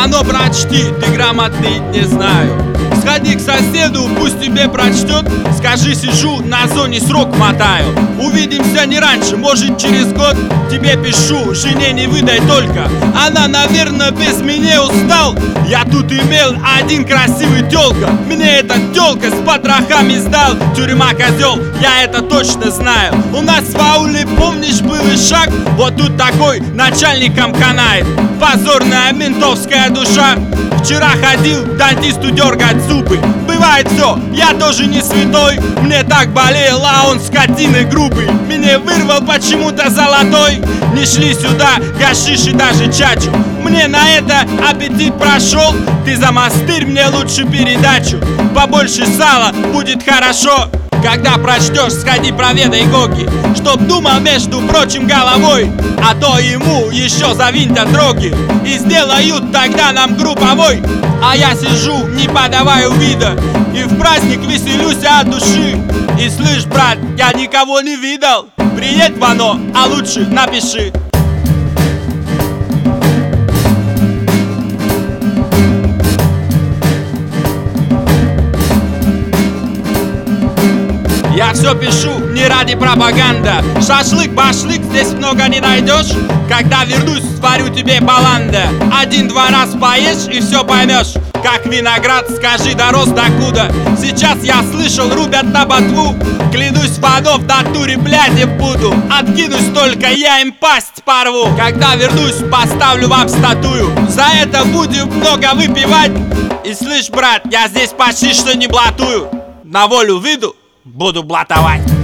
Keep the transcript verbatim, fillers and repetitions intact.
А ну прочти, ты грамотный, не знаю. Сходи к соседу, пусть тебе прочтет. Скажи, сижу, на зоне срок мотаю. Увидимся не раньше, может через год. Тебе пишу, жене не выдай только. Она, наверное, без меня устал. Я тут имел один красивый тёлка. Мне эта тёлка с потрохами сдал. Тюрьма, козел, я это точно знаю. У нас в ауле, помнишь, был и шаг. Вот тут такой начальником канает. Позорная ментовская душа. Вчера ходил к дантисту дергать зубы. Бывает все, я тоже не святой. Мне так болел, а он скотины грубый. Меня вырвал почему-то золотой. Не шли сюда гашиш и даже чачу. Мне на это аппетит прошел. Ты за монастырь мне лучше передачу. Побольше сала, будет хорошо. Когда прочтешь, сходи проведай Гоги, чтоб думал, между прочим, головой. А то ему еще завинтят роги и сделают тогда нам групповой. А я сижу, не подаваю вида, и в праздник веселюсь от души. И слышь, брат, я никого не видал. Приедь в оно, а лучше напиши. Я все пишу не ради пропаганды. Шашлык-башлык здесь много не найдешь. Когда вернусь, сварю тебе баланда. Один-два раз поешь и все поймешь. Как виноград, скажи, дорос докуда. Сейчас я слышал, рубят на ботву. Клянусь, водов в натуре, блядь, не буду. Откинусь только, я им пасть порву. Когда вернусь, поставлю вам статую. За это будем много выпивать. И слышь, брат, я здесь почти что не блатую. На волю выйду, буду блатовать.